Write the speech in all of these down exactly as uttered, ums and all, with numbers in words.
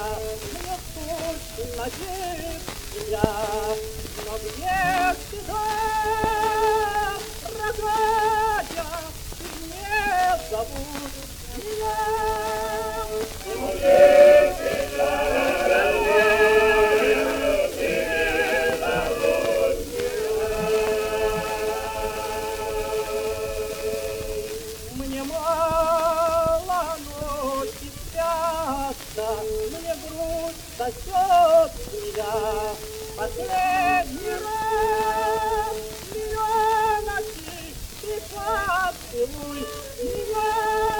мне скучно жить я, но где тебя, родная, ты не забудь меня. Мне мало ночи спятся, мне грудь сосет меня. Последний раз меня носи и поцелуй меня.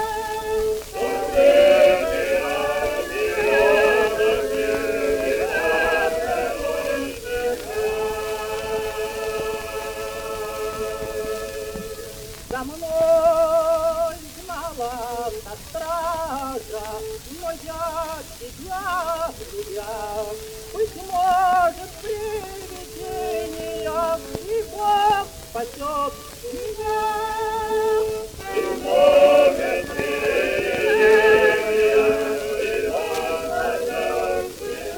За мной гнала та стража, но я тебя любя. Быть может, привидение, и Бог спасет меня. Быть может, привидение, и Бог спасет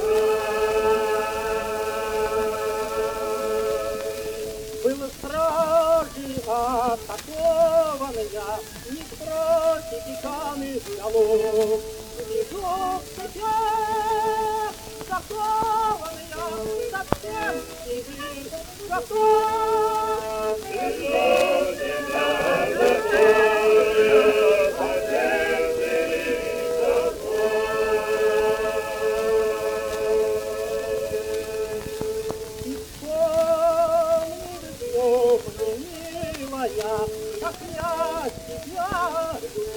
меня. Был стражей атакован я, не сбросите камень голов. Лежу в тебя, закован я, совсем сидит готов. Лежу в тебя, закован я, совсем сидит готов. Исполни весну, милая, как я тебя люблю.